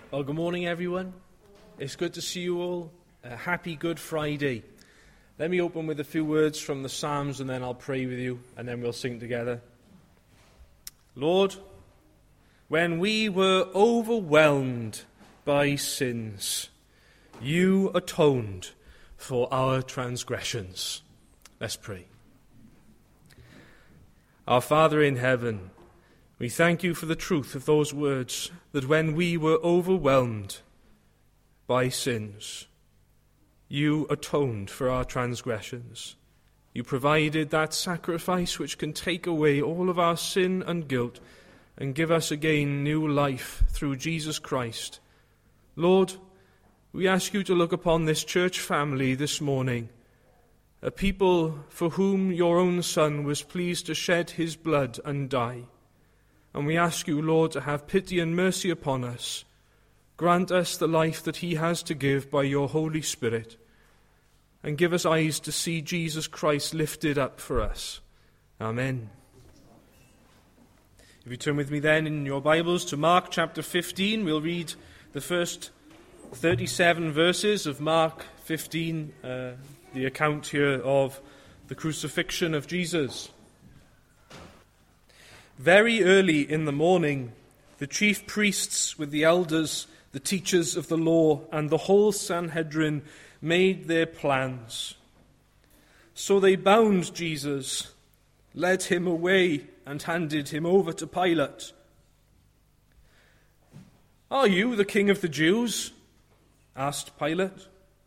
Well, good morning, everyone. It's good to see you all. Happy Good Friday. Let me open with a few words from the Psalms, and then I'll pray with you, and then we'll sing together. Lord, when we were overwhelmed by sins, you atoned for our transgressions. Let's pray. Our Father in heaven, we thank you for the truth of those words, that when we were overwhelmed by sins, you atoned for our transgressions. You provided that sacrifice which can take away all of our sin and guilt and give us again new life through Jesus Christ. Lord, we ask you to look upon this church family this morning, a people for whom your own Son was pleased to shed his blood and die. And we ask you, Lord, to have pity and mercy upon us. Grant us the life that he has to give by your Holy Spirit, and give us eyes to see Jesus Christ lifted up for us. Amen. If you turn with me then in your Bibles to Mark chapter 15, we'll read the first 37 verses of Mark 15, the account here of the crucifixion of Jesus. Very early in the morning, the chief priests with the elders, the teachers of the law, and the whole Sanhedrin made their plans. So they bound Jesus, led him away, and handed him over to Pilate. "Are you the king of the Jews?" asked Pilate.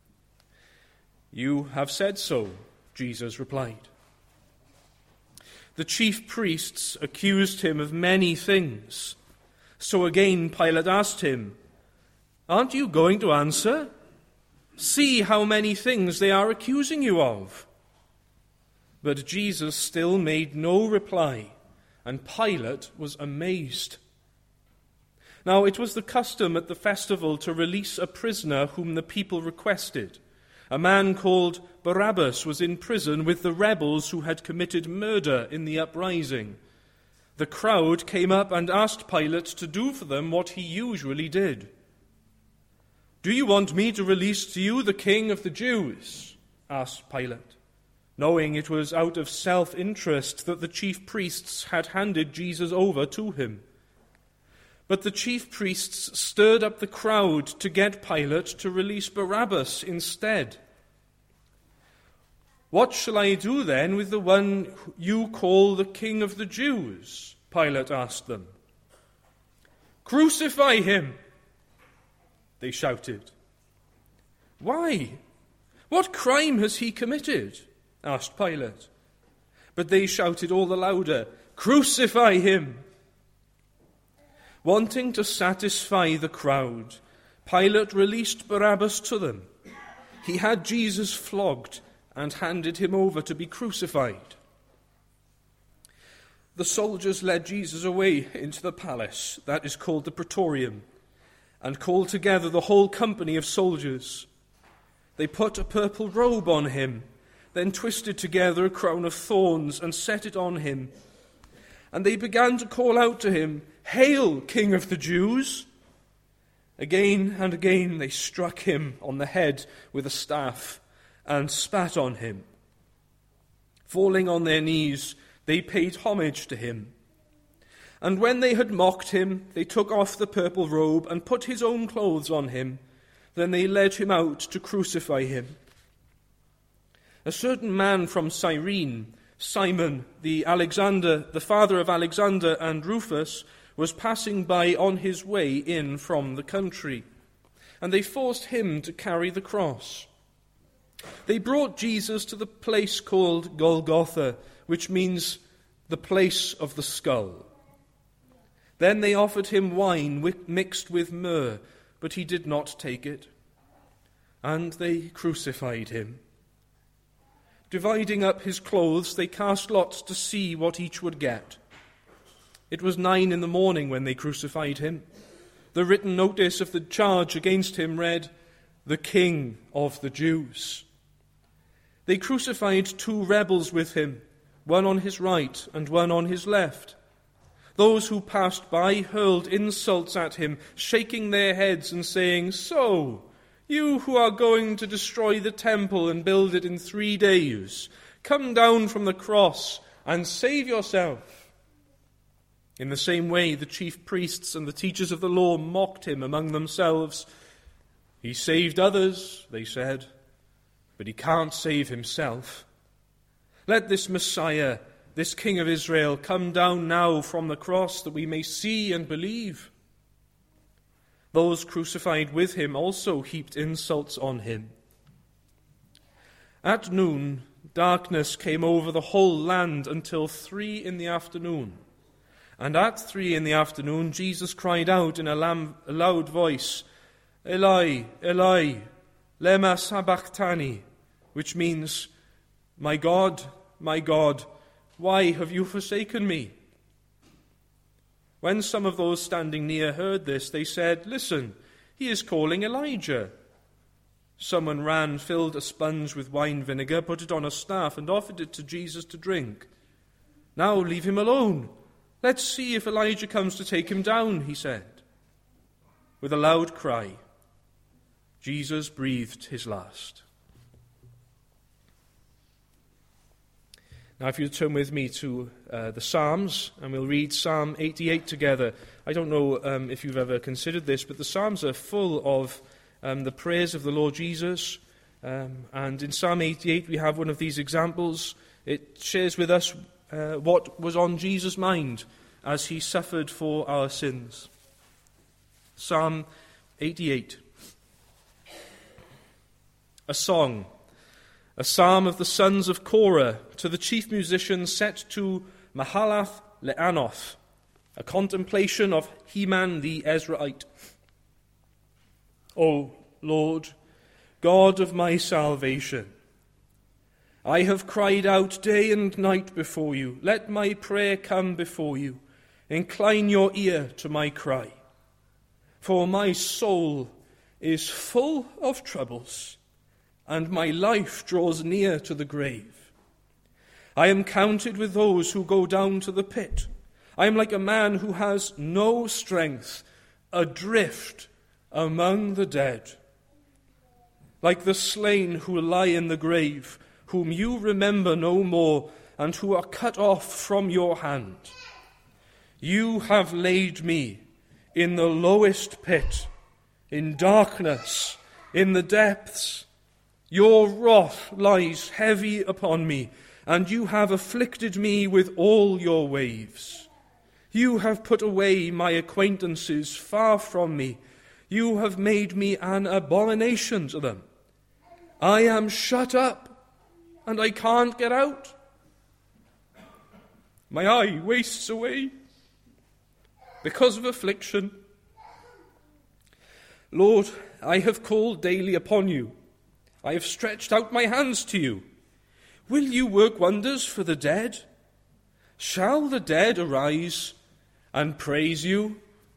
"You have said so," Jesus replied. The chief priests accused him of many things. So again Pilate asked him, "Aren't you going to answer? See how many things they are accusing you of." But Jesus still made no reply, and Pilate was amazed. Now it was the custom at the festival to release a prisoner whom the people requested. A man called Barabbas was in prison with the rebels who had committed murder in the uprising. The crowd came up and asked Pilate to do for them what he usually did. "Do you want me to release to you the king of the Jews?" asked Pilate, knowing it was out of self-interest that the chief priests had handed Jesus over to him. But the chief priests stirred up the crowd to get Pilate to release Barabbas instead. "What shall I do then with the one you call the king of the Jews?" Pilate asked them. "Crucify him!" they shouted. "Why? What crime has he committed?" asked Pilate. But they shouted all the louder, "Crucify him!" Wanting to satisfy the crowd, Pilate released Barabbas to them. He had Jesus flogged and handed him over to be crucified. The soldiers led Jesus away into the palace, that is called the Praetorium, and called together the whole company of soldiers. They put a purple robe on him, then twisted together a crown of thorns and set it on him. And they began to call out to him, "Hail, King of the Jews!" Again and again they struck him on the head with a staff and spat on him. Falling on their knees, they paid homage to him. And when they had mocked him, they took off the purple robe and put his own clothes on him. Then they led him out to crucify him. A certain man from Cyrene, Simon the father of Alexander and Rufus, was passing by on his way in from the country, and they forced him to carry the cross. They brought Jesus to the place called Golgotha, which means the place of the skull. Then they offered him wine mixed with myrrh, but he did not take it, and they crucified him. Dividing up his clothes, they cast lots to see what each would get. It was 9 a.m. when they crucified him. The written notice of the charge against him read, "The King of the Jews." They crucified 2 rebels with him, one on his right and one on his left. Those who passed by hurled insults at him, shaking their heads and saying, "So, you who are going to destroy the temple and build it in 3 days, come down from the cross and save yourself." In the same way, the chief priests and the teachers of the law mocked him among themselves. "He saved others," they said, "but he can't save himself. Let this Messiah, this King of Israel, come down now from the cross that we may see and believe." Those crucified with him also heaped insults on him. At noon, darkness came over the whole land until 3 p.m. And at 3 p.m, Jesus cried out in a loud voice, "Eli, Eli, lema sabachthani," which means, my God, why have you forsaken me?" When some of those standing near heard this, they said, "Listen, he is calling Elijah." Someone ran, filled a sponge with wine vinegar, put it on a staff, and offered it to Jesus to drink. "Now leave him alone. Let's see if Elijah comes to take him down," he said. With a loud cry, Jesus breathed his last. Now, if you turn with me to the Psalms, and we'll read Psalm 88 together. I don't know if you've ever considered this, but the Psalms are full of the praise of the Lord Jesus. And in Psalm 88, we have one of these examples. It shares with us what was on Jesus' mind as he suffered for our sins. Psalm 88. A song. A psalm of the sons of Korah, to the chief musician, set to Mahalath Le'anoth, a contemplation of Heman the Ezraite. O Lord, God of my salvation, I have cried out day and night before you. Let my prayer come before you. Incline your ear to my cry. For my soul is full of troubles, and my life draws near to the grave. I am counted with those who go down to the pit. I am like a man who has no strength, adrift among the dead. Like the slain who lie in the grave, whom you remember no more, and who are cut off from your hand. You have laid me in the lowest pit, in darkness, in the depths. Your wrath lies heavy upon me, and you have afflicted me with all your waves. You have put away my acquaintances far from me. You have made me an abomination to them. I am shut up, and I can't get out. My eye wastes away because of affliction. Lord, I have called daily upon you. I have stretched out my hands to you. Will you work wonders for the dead? Shall the dead arise and praise you?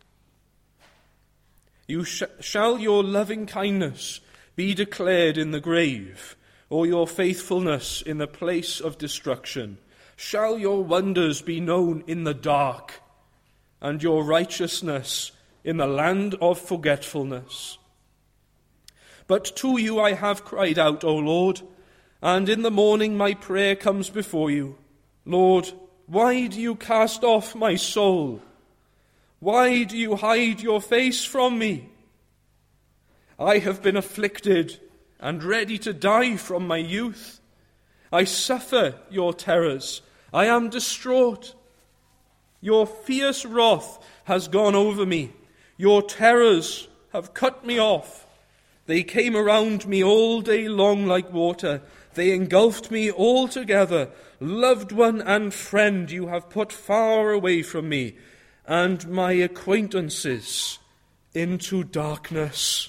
Shall your loving kindness be declared in the grave, or your faithfulness in the place of destruction? Shall your wonders be known in the dark, and your righteousness in the land of forgetfulness? But to you I have cried out, O Lord, and in the morning my prayer comes before you. Lord, why do you cast off my soul? Why do you hide your face from me? I have been afflicted and ready to die from my youth. I suffer your terrors. I am distraught. Your fierce wrath has gone over me. Your terrors have cut me off. They came around me all day long like water. They engulfed me altogether. Loved one and friend you have put far away from me, and my acquaintances into darkness.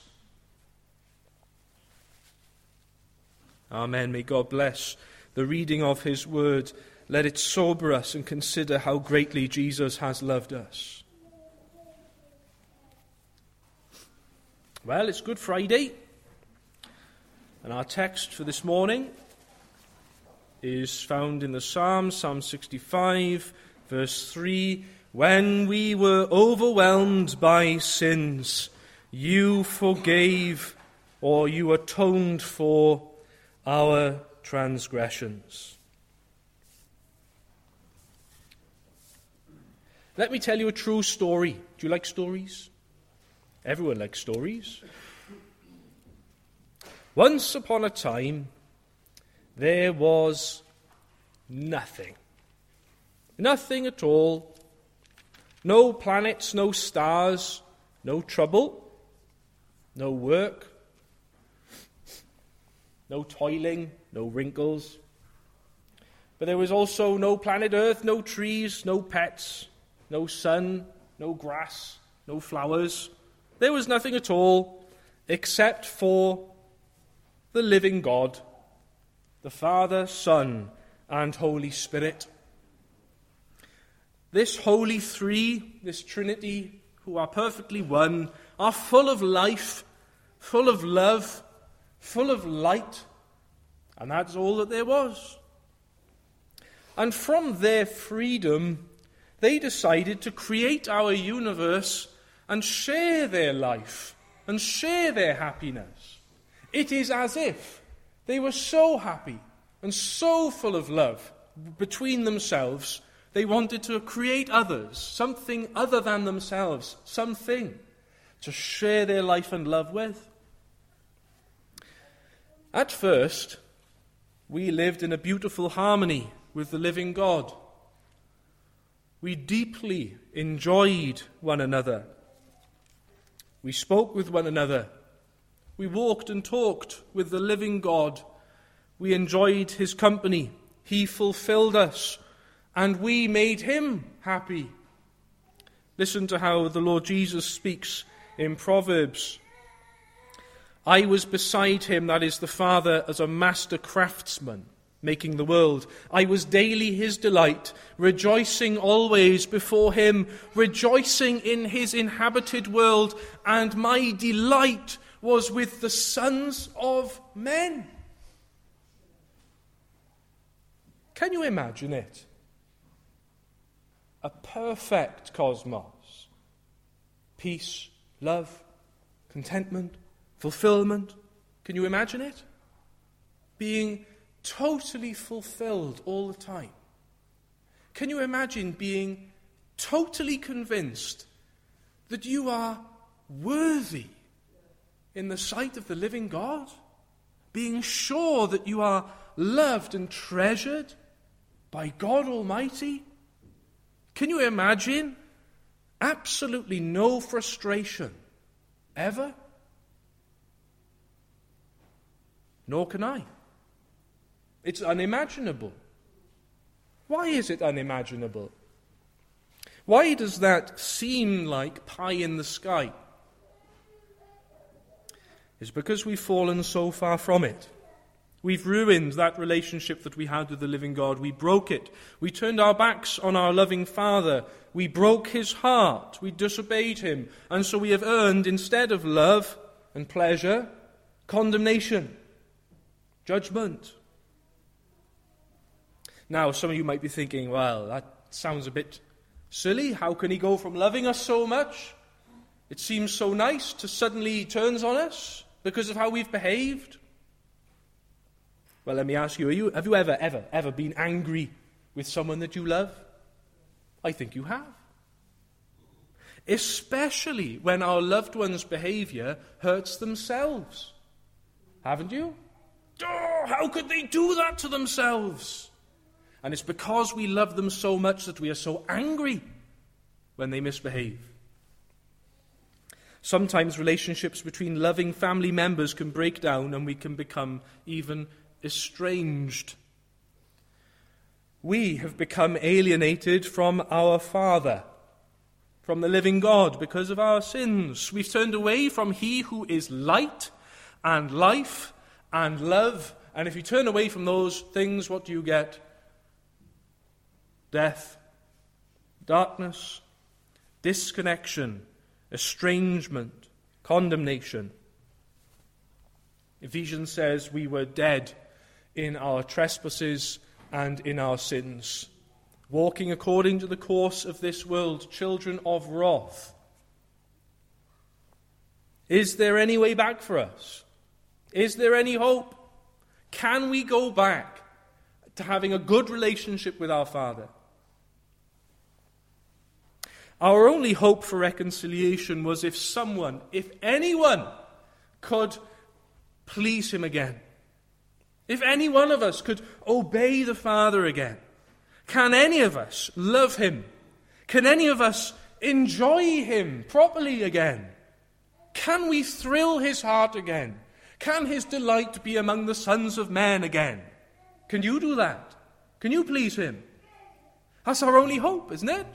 Amen. May God bless the reading of his word. Let it sober us and consider how greatly Jesus has loved us. Well, it's Good Friday, and our text for this morning is found in the Psalm 65, verse 3, when we were overwhelmed by sins, you forgave, or you atoned for our transgressions. Let me tell you a true story. Do you like stories? Everyone likes stories. Once upon a time, there was nothing. Nothing at all. No planets, no stars, no trouble, no work, no toiling, no wrinkles. But there was also no planet Earth, no trees, no pets, no sun, no grass, no flowers. There was nothing at all except for the living God, the Father, Son, and Holy Spirit. This Holy Three, this Trinity, who are perfectly one, are full of life, full of love, full of light, and that's all that there was. And from their freedom, they decided to create our universe and share their life and share their happiness. It is as if they were so happy and so full of love between themselves, they wanted to create others, something other than themselves, something to share their life and love with. At first, we lived in a beautiful harmony with the living God. We deeply enjoyed one another. We spoke with one another. We walked and talked with the living God. We enjoyed his company. He fulfilled us, and we made him happy. Listen to how the Lord Jesus speaks in Proverbs. I was beside him, that is the Father, as a master craftsman, making the world. I was daily his delight, rejoicing always before him, rejoicing in his inhabited world, and my delight was with the sons of men. Can you imagine it? A perfect cosmos. Peace, love, contentment, fulfillment. Can you imagine it? Being totally fulfilled all the time. Can you imagine being totally convinced that you are worthy in the sight of the living God? Being sure that you are loved and treasured by God Almighty? Can you imagine absolutely no frustration ever? Nor can I. It's unimaginable. Why is it unimaginable? Why does that seem like pie in the sky? It's because we've fallen so far from it. We've ruined that relationship that we had with the living God. We broke it. We turned our backs on our loving Father. We broke his heart. We disobeyed him. And so we have earned, instead of love and pleasure, condemnation, judgment. Now, some of you might be thinking, well, that sounds a bit silly. How can he go from loving us so much? It seems so nice to suddenly he turns on us because of how we've behaved. Well, let me ask you, have you ever been angry with someone that you love? I think you have. Especially when our loved one's behavior hurts themselves. Haven't you? Oh, how could they do that to themselves? And it's because we love them so much that we are so angry when they misbehave. Sometimes relationships between loving family members can break down and we can become even estranged. We have become alienated from our Father, from the living God, because of our sins. We've turned away from he who is light and life and love. And if you turn away from those things, what do you get? Death, darkness, disconnection, estrangement, condemnation. Ephesians says we were dead in our trespasses and in our sins. walking according to the course of this world, children of wrath. Is there any way back for us? Is there any hope? Can we go back to having a good relationship with our Father? Our only hope for reconciliation was if anyone could please him again. If any one of us could obey the Father again. Can any of us love him? Can any of us enjoy him properly again? Can we thrill his heart again? Can his delight be among the sons of men again? Can you do that? Can you please him? That's our only hope, isn't it?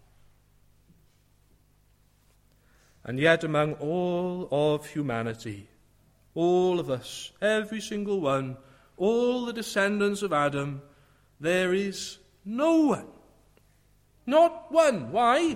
And yet among all of humanity, all of us, every single one, all the descendants of Adam, there is no one. Not one. Why?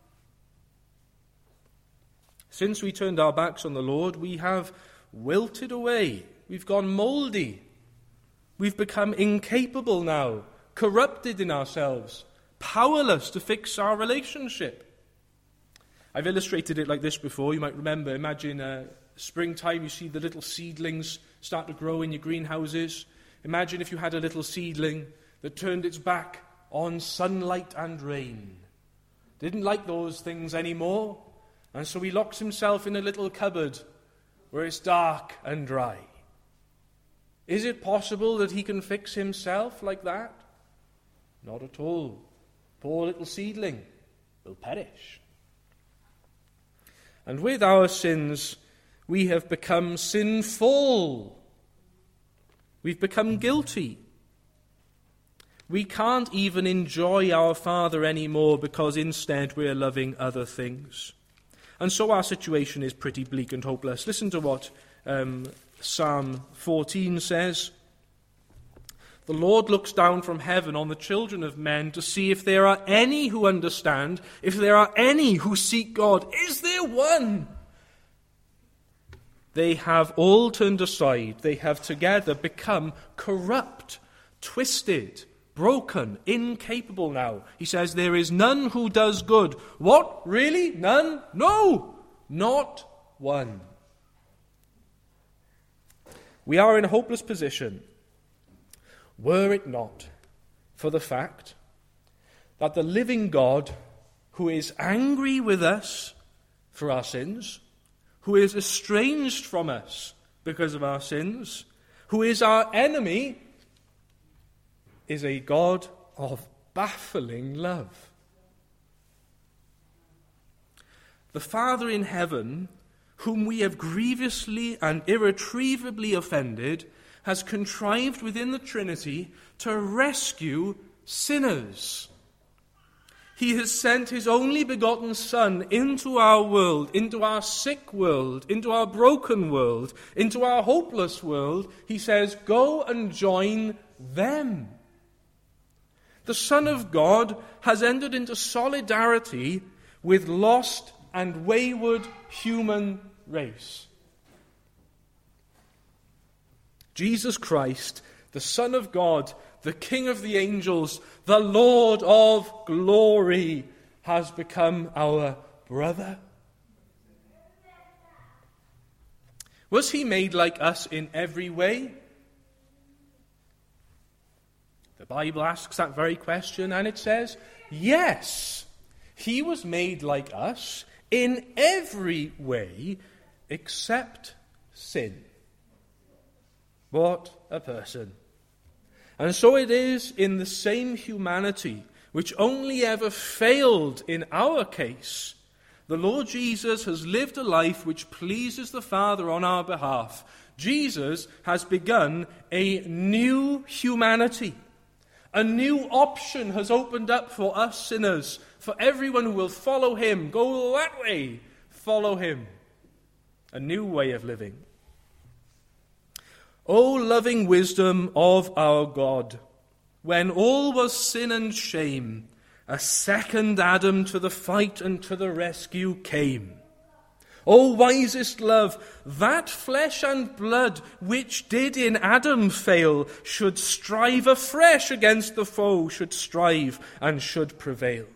Since we turned our backs on the Lord, we have wilted away. We've gone mouldy. We've become incapable now, corrupted in ourselves, powerless to fix our relationship. I've illustrated it like this before. You might remember, imagine springtime, you see the little seedlings start to grow in your greenhouses. Imagine if you had a little seedling that turned its back on sunlight and rain. Didn't like those things anymore, and so he locks himself in a little cupboard where it's dark and dry. Is it possible that he can fix himself like that? Not at all. Poor little seedling will perish. And with our sins, we have become sinful. We've become guilty. We can't even enjoy our Father anymore because instead we're loving other things. And so our situation is pretty bleak and hopeless. Listen to what Psalm 14 says. The Lord looks down from heaven on the children of men to see if there are any who understand, if there are any who seek God. Is there one? They have all turned aside. They have together become corrupt, twisted, broken, incapable now. He says, there is none who does good. What? Really? None? No, not one. We are in a hopeless position. Were it not for the fact that the living God, who is angry with us for our sins, who is estranged from us because of our sins, who is our enemy, is a God of baffling love. The Father in heaven, whom we have grievously and irretrievably offended, has contrived within the Trinity to rescue sinners. He has sent his only begotten Son into our world, into our sick world, into our broken world, into our hopeless world. He says, go and join them. The Son of God has entered into solidarity with lost and wayward human race. Jesus Christ, the Son of God, the King of the angels, the Lord of glory, has become our brother. Was he made like us in every way? The Bible asks that very question, and it says, yes, he was made like us in every way except sin. What a person. And so it is in the same humanity, which only ever failed in our case. The Lord Jesus has lived a life which pleases the Father on our behalf. Jesus has begun a new humanity. A new option has opened up for us sinners, for everyone who will follow him. Go that way, follow him. A new way of living. O loving wisdom of our God, when all was sin and shame, a second Adam to the fight and to the rescue came. O wisest love, that flesh and blood which did in Adam fail should strive afresh against the foe, should strive and should prevail.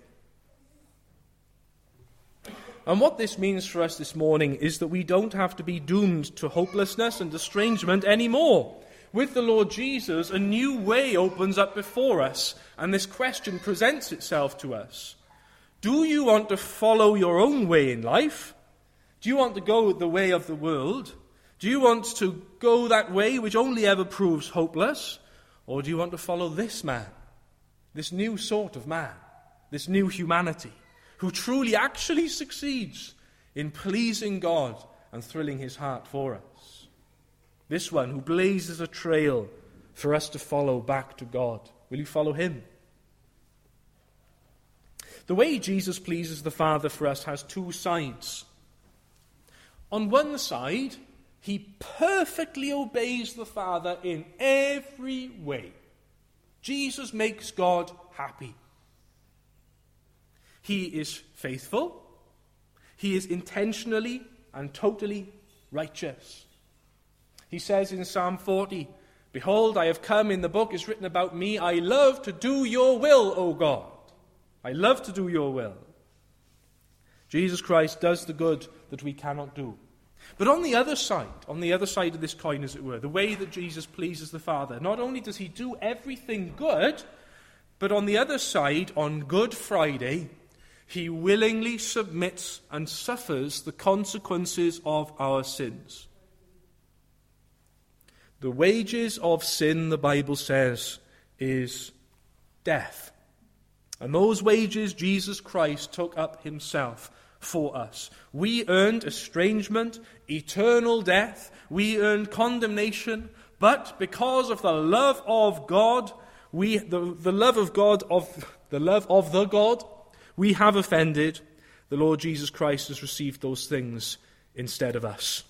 And what this means for us this morning is that we don't have to be doomed to hopelessness and estrangement anymore. With the Lord Jesus, a new way opens up before us, and this question presents itself to us. Do you want to follow your own way in life? Do you want to go the way of the world? Do you want to go that way which only ever proves hopeless? Or do you want to follow this man, this new sort of man, this new humanity, who truly actually succeeds in pleasing God and thrilling his heart for us? This one who blazes a trail for us to follow back to God. Will you follow him? The way Jesus pleases the Father for us has two sides. On one side, he perfectly obeys the Father in every way. Jesus makes God happy. He is faithful. He is intentionally and totally righteous. He says in Psalm 40, "Behold, I have come, in the book is written about me, I love to do your will, O God." I love to do your will. Jesus Christ does the good that we cannot do. But on the other side of this coin, as it were, the way that Jesus pleases the Father, not only does he do everything good, but on the other side, on Good Friday, he willingly submits and suffers the consequences of our sins. The wages of sin, the Bible says, is death. And those wages Jesus Christ took up himself for us. We earned estrangement, eternal death. We earned condemnation. But because of the love of God, the love of the God we have offended, the Lord Jesus Christ has received those things instead of us.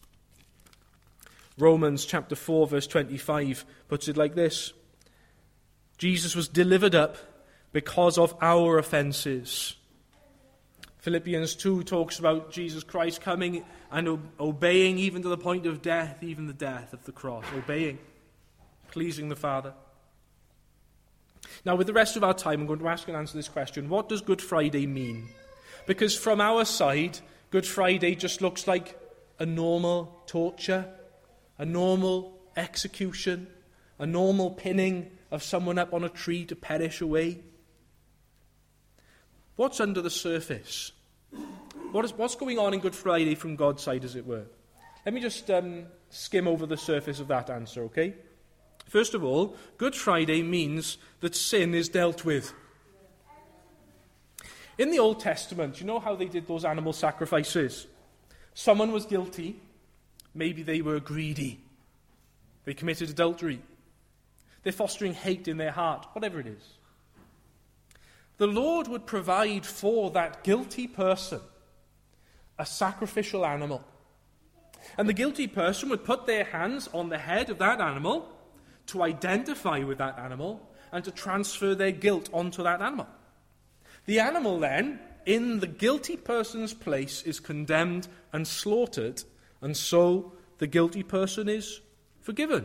Romans chapter 4 verse 25 puts it like this: Jesus was delivered up because of our offenses. Philippians 2 talks about Jesus Christ coming and obeying even to the point of death, even the death of the cross. Obeying, pleasing the Father. Now, with the rest of our time, I'm going to ask and answer this question. What does Good Friday mean? Because from our side, Good Friday just looks like a normal torture, a normal execution, a normal pinning of someone up on a tree to perish away. What's under the surface? What's going on in Good Friday from God's side, as it were? Let me just skim over the surface of that answer, okay? First of all, Good Friday means that sin is dealt with. In the Old Testament, you know how they did those animal sacrifices? Someone was guilty. Maybe they were greedy. They committed adultery. They're fostering hate in their heart, whatever it is. The Lord would provide for that guilty person a sacrificial animal. And the guilty person would put their hands on the head of that animal to identify with that animal and to transfer their guilt onto that animal. The animal then, in the guilty person's place, is condemned and slaughtered, and so the guilty person is forgiven.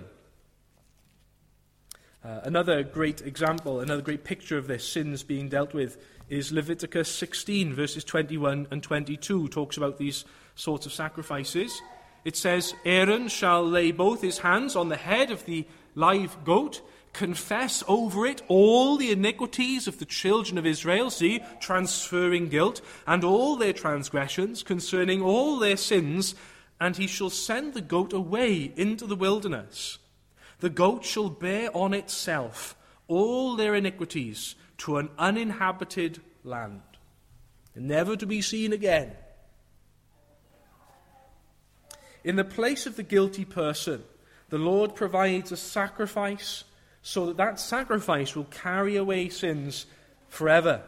Another great example, another great picture of this, sins being dealt with, is Leviticus 16, verses 21 and 22, talks about these sorts of sacrifices. It says, Aaron shall lay both his hands on the head of the live goat, confess over it all the iniquities of the children of Israel, see, transferring guilt, and all their transgressions, concerning all their sins, and he shall send the goat away into the wilderness. The goat shall bear on itself all their iniquities to an uninhabited land, never to be seen again. In the place of the guilty person, the Lord provides a sacrifice so that that sacrifice will carry away sins forever.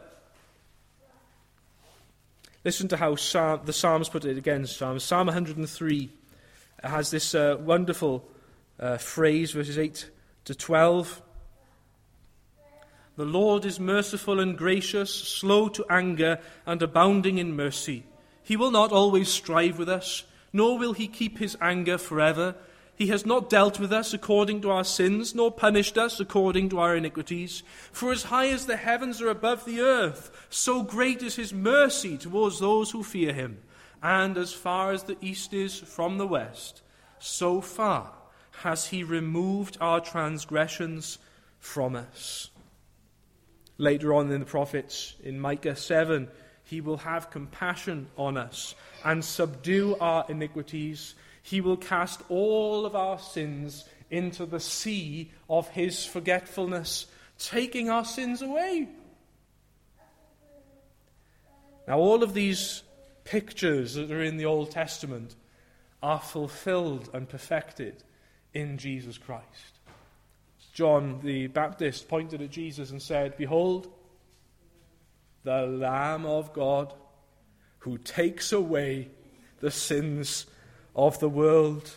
Listen to how the Psalms put it again. Psalm 103 has this wonderful phrase, verses 8 to 12. The Lord is merciful and gracious, slow to anger, and abounding in mercy. He will not always strive with us, nor will he keep his anger forever. He has not dealt with us according to our sins, nor punished us according to our iniquities. For as high as the heavens are above the earth, so great is his mercy towards those who fear him. And as far as the east is from the west, so far has he removed our transgressions from us. Later on in the prophets, in Micah 7, he will have compassion on us and subdue our iniquities. He will cast all of our sins into the sea of his forgetfulness, taking our sins away. Now, all of these pictures that are in the Old Testament are fulfilled and perfected in Jesus Christ. John the Baptist pointed at Jesus and said, "Behold, the Lamb of God who takes away the sins of the world."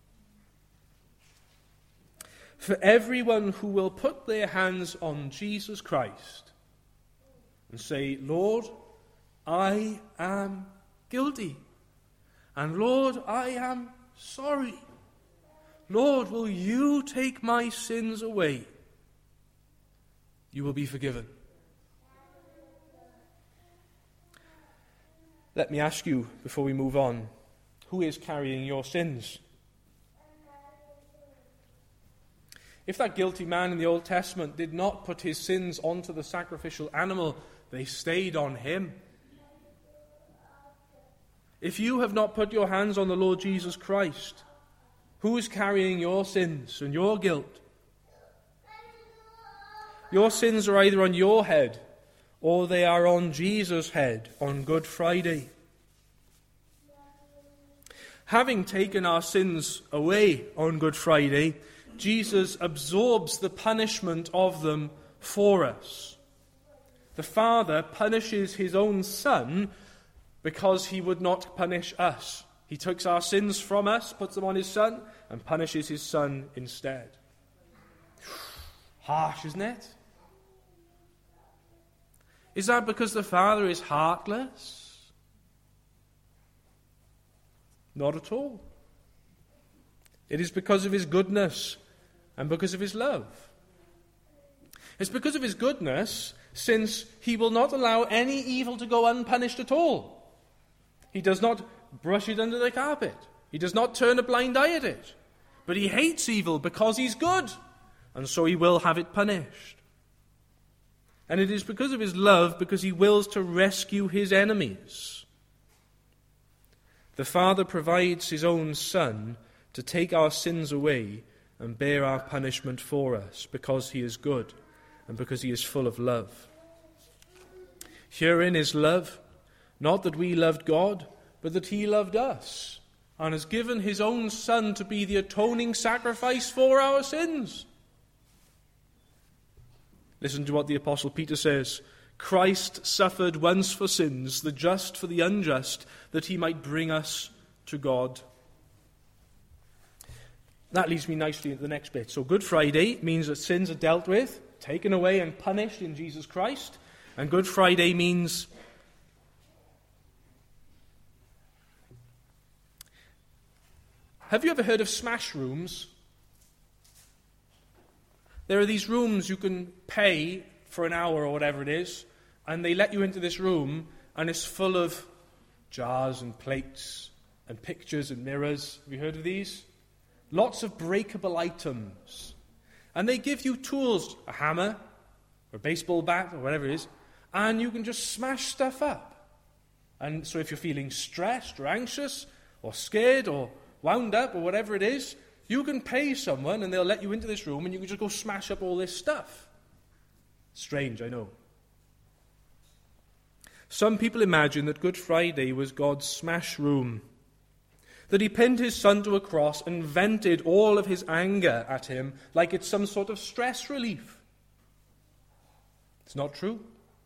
For everyone who will put their hands on Jesus Christ and say, "Lord, I am guilty, and Lord, I am sorry. Lord, will you take my sins away?" you will be forgiven. Let me ask you, before we move on, who is carrying your sins? If that guilty man in the Old Testament did not put his sins onto the sacrificial animal, they stayed on him. If you have not put your hands on the Lord Jesus Christ, who is carrying your sins and your guilt? Your sins are either on your head or they are on Jesus' head on Good Friday. Having taken our sins away on Good Friday, Jesus absorbs the punishment of them for us. The Father punishes his own Son because he would not punish us. He takes our sins from us, puts them on his Son, and punishes his Son instead. Harsh, isn't it? Is that because the Father is heartless? Not at all. It is because of his goodness and because of his love. It's because of his goodness, since he will not allow any evil to go unpunished at all. He does not brush it under the carpet. He does not turn a blind eye at it. But he hates evil because he's good, and so he will have it punished. And it is because of his love, because he wills to rescue his enemies. The Father provides his own Son to take our sins away and bear our punishment for us, because he is good and because he is full of love. Herein is love, not that we loved God, but that he loved us, and has given his own Son to be the atoning sacrifice for our sins. Listen to what the Apostle Peter says. Christ suffered once for sins, the just for the unjust, that he might bring us to God. That leads me nicely into the next bit. So Good Friday means that sins are dealt with, taken away and punished in Jesus Christ. And Good Friday means have you ever heard of smash rooms? There are these rooms you can pay for an hour or whatever it is, and they let you into this room, and it's full of jars and plates and pictures and mirrors. Have you heard of these? Lots of breakable items. And they give you tools, a hammer, or a baseball bat, or whatever it is, and you can just smash stuff up. And so if you're feeling stressed or anxious or scared or wound up or whatever it is, you can pay someone and they'll let you into this room and you can just go smash up all this stuff. Strange, I know. Some people imagine that Good Friday was God's smash room, that he pinned his Son to a cross and vented all of his anger at him like it's some sort of stress relief. It's not true.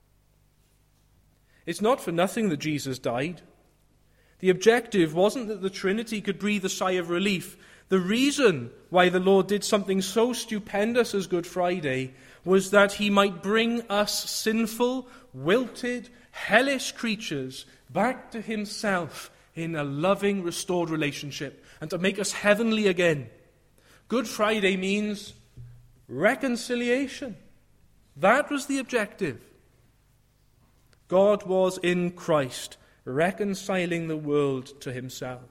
It's not for nothing that Jesus died. The objective wasn't that the Trinity could breathe a sigh of relief. The reason why the Lord did something so stupendous as Good Friday was that he might bring us sinful, wilted, hellish creatures back to himself in a loving, restored relationship, and to make us heavenly again. Good Friday means reconciliation. That was the objective. God was in Christ, reconciling the world to himself.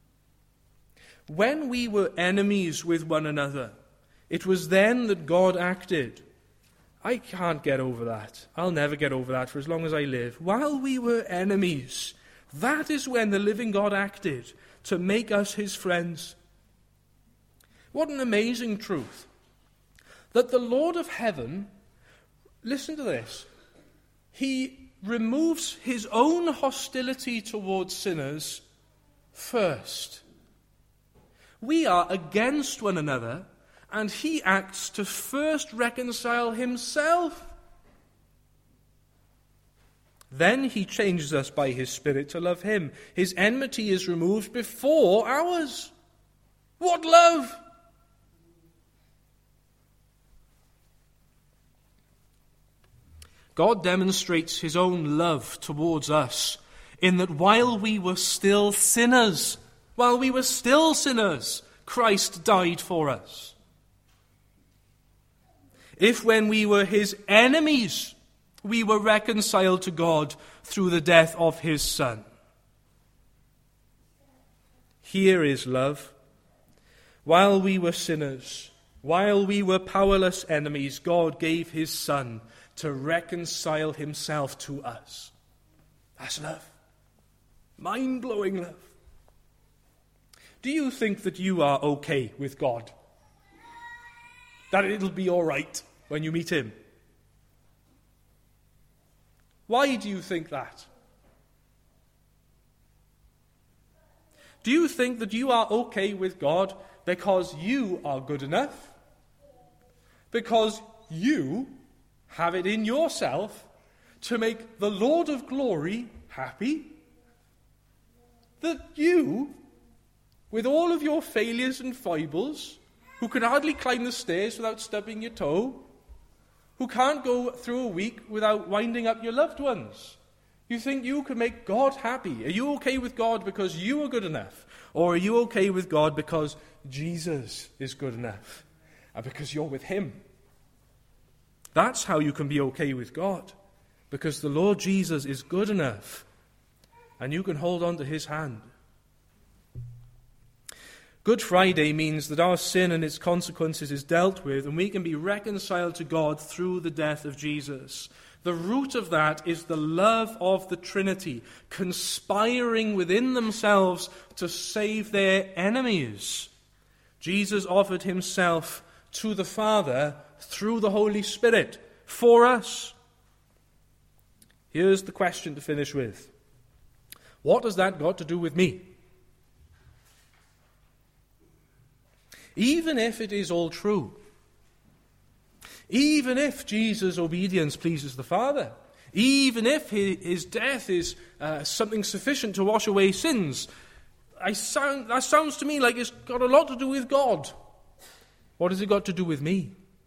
When we were enemies with one another, it was then that God acted. I can't get over that. I'll never get over that for as long as I live. While we were enemies, that is when the living God acted to make us his friends. What an amazing truth. That the Lord of heaven, listen to this, he removes his own hostility towards sinners first. We are against one another, and he acts to first reconcile himself. Then he changes us by his Spirit to love him. His enmity is removed before ours. What love! God demonstrates his own love towards us in that while we were still sinners, Christ died for us. If when we were his enemies, we were reconciled to God through the death of his Son. Here is love. While we were sinners, while we were powerless enemies, God gave his Son to reconcile himself to us. That's love. Mind-blowing love. Do you think that you are okay with God? That it'll be all right when you meet him? Why do you think that? Do you think that you are okay with God because you are good enough? Because you have it in yourself to make the Lord of glory happy? That you, with all of your failures and foibles, who can hardly climb the stairs without stubbing your toe, who can't go through a week without winding up your loved ones, you think you can make God happy? Are you okay with God because you are good enough? Or are you okay with God because Jesus is good enough? And because you're with him? That's how you can be okay with God. Because the Lord Jesus is good enough. And you can hold on to his hand. Good Friday means that our sin and its consequences is dealt with, and we can be reconciled to God through the death of Jesus. The root of that is the love of the Trinity, conspiring within themselves to save their enemies. Jesus offered himself to the Father through the Holy Spirit for us. Here's the question to finish with. What has that got to do with me? Even if it is all true, even if Jesus' obedience pleases the Father, even if his death is something sufficient to wash away sins, that sounds to me like it's got a lot to do with God. What has it got to do with me?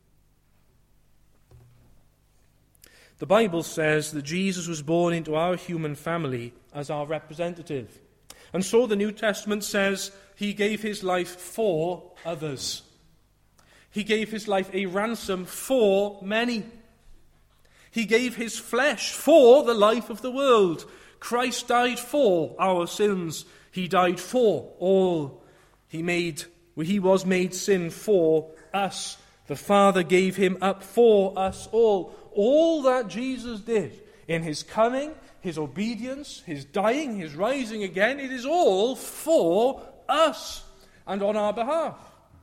The Bible says that Jesus was born into our human family as our representative. And so the New Testament says he gave his life for others. He gave his life a ransom for many. He gave his flesh for the life of the world. Christ died for our sins. He died for all. He was made sin for us. The Father gave him up for us all. All that Jesus did in his coming, his obedience, his dying, his rising again, it is all for us and on our behalf.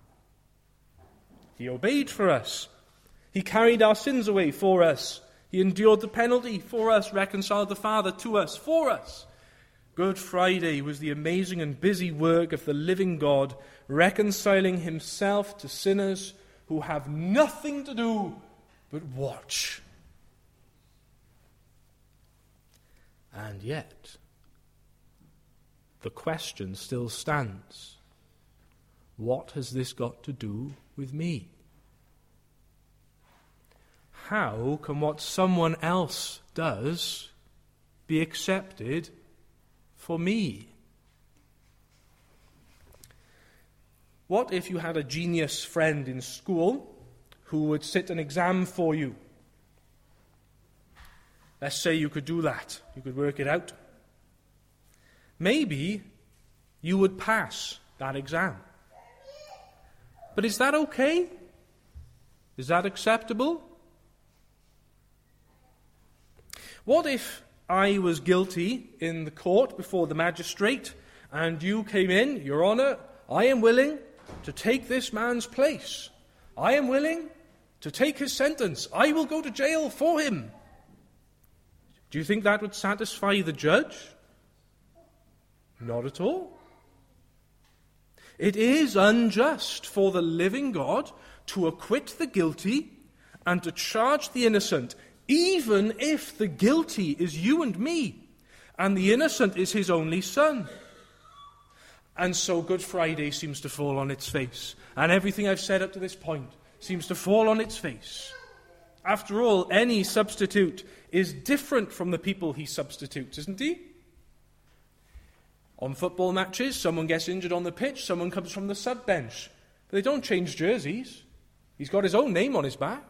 He obeyed for us. He carried our sins away for us. He endured the penalty for us, reconciled the Father to us for us. Good Friday was the amazing and busy work of the living God, reconciling himself to sinners who have nothing to do but watch. And yet, the question still stands. What has this got to do with me? How can what someone else does be accepted for me? What if you had a genius friend in school who would sit an exam for you? Let's say you could do that. You could work it out. Maybe you would pass that exam. But is that okay? Is that acceptable? What if I was guilty in the court before the magistrate and you came in, Your Honour, I am willing to take this man's place. I am willing to take his sentence. I will go to jail for him. Do you think that would satisfy the judge? Not at all. It is unjust for the living God to acquit the guilty and to charge the innocent, even if the guilty is you and me, and the innocent is his only son. And so Good Friday seems to fall on its face, and everything I've said up to this point seems to fall on its face. After all, any substitute is different from the people he substitutes, isn't he? On football matches, someone gets injured on the pitch, someone comes from the sub-bench. But they don't change jerseys. He's got his own name on his back.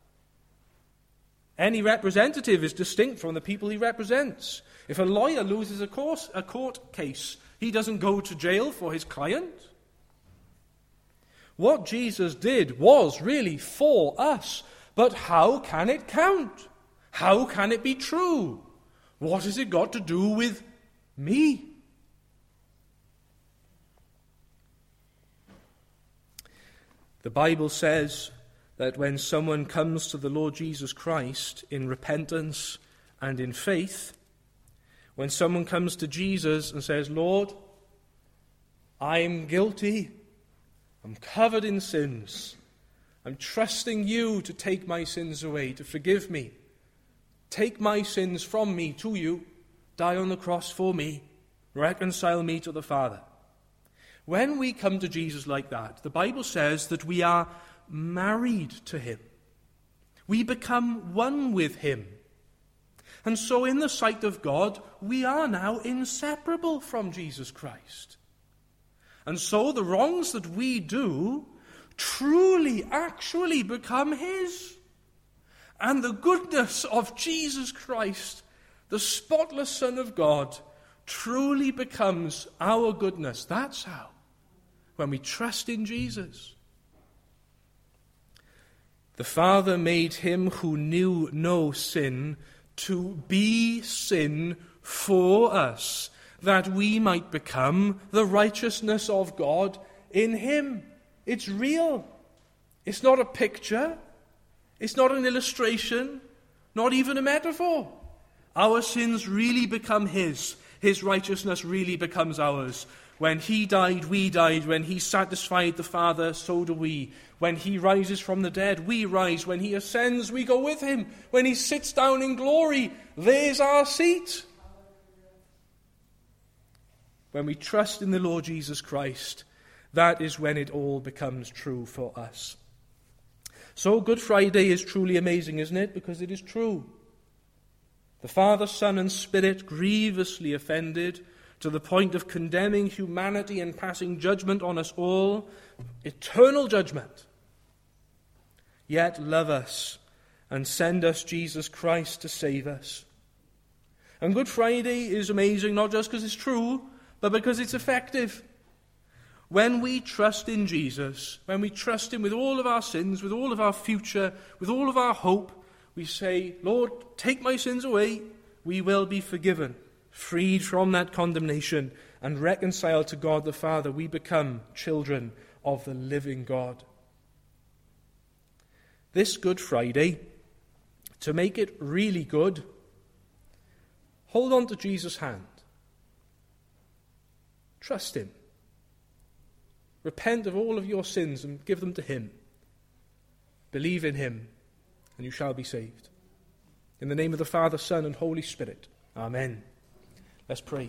Any representative is distinct from the people he represents. If a lawyer loses a court case, he doesn't go to jail for his client. What Jesus did was really for us. But how can it count? How can it be true? What has it got to do with me? The Bible says that when someone comes to the Lord Jesus Christ in repentance and in faith, when someone comes to Jesus and says, Lord, I'm guilty, I'm covered in sins, I'm trusting you to take my sins away, to forgive me, take my sins from me to you, die on the cross for me, reconcile me to the Father. When we come to Jesus like that, the Bible says that we are married to him. We become one with him. And so in the sight of God, we are now inseparable from Jesus Christ. And so the wrongs that we do truly, actually become his. And the goodness of Jesus Christ, the spotless Son of God, truly becomes our goodness. That's how. When we trust in Jesus. The Father made him who knew no sin to be sin for us, that we might become the righteousness of God in him. It's real. It's not a picture. It's not an illustration. Not even a metaphor. Our sins really become his. His righteousness really becomes ours. When he died, we died. When he satisfied the Father, so do we. When he rises from the dead, we rise. When he ascends, we go with him. When he sits down in glory, there's our seat. When we trust in the Lord Jesus Christ, that is when it all becomes true for us. So Good Friday is truly amazing, isn't it? Because it is true. The Father, Son, and Spirit grievously offended to the point of condemning humanity and passing judgment on us all, eternal judgment, yet love us and send us Jesus Christ to save us. And Good Friday is amazing, not just because it's true, but because it's effective. When we trust in Jesus, when we trust him with all of our sins, with all of our future, with all of our hope, we say, Lord, take my sins away, we will be forgiven. Freed from that condemnation and reconciled to God the Father, we become children of the living God. This Good Friday, to make it really good, hold on to Jesus' hand. Trust him. Repent of all of your sins and give them to him. Believe in him, and you shall be saved. In the name of the Father, Son, and Holy Spirit. Amen. Let's pray.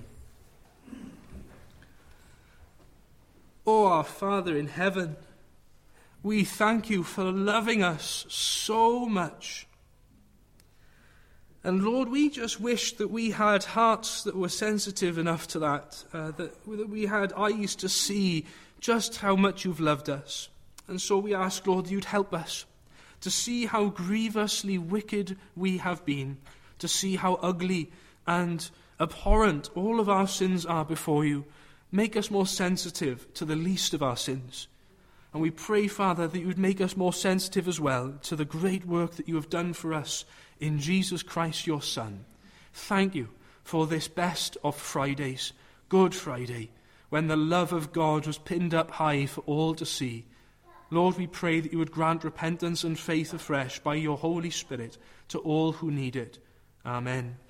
Oh, our Father in heaven, we thank you for loving us so much. And Lord, we just wish that we had hearts that were sensitive enough to that, that we had eyes to see just how much you've loved us. And so we ask, Lord, you'd help us to see how grievously wicked we have been, to see how ugly and abhorrent all of our sins are before you. Make us more sensitive to the least of our sins. And we pray, Father, that you would make us more sensitive as well to the great work that you have done for us in Jesus Christ, your Son. Thank you for this best of Fridays, Good Friday, when the love of God was pinned up high for all to see. Lord, we pray that you would grant repentance and faith afresh by your Holy Spirit to all who need it. Amen.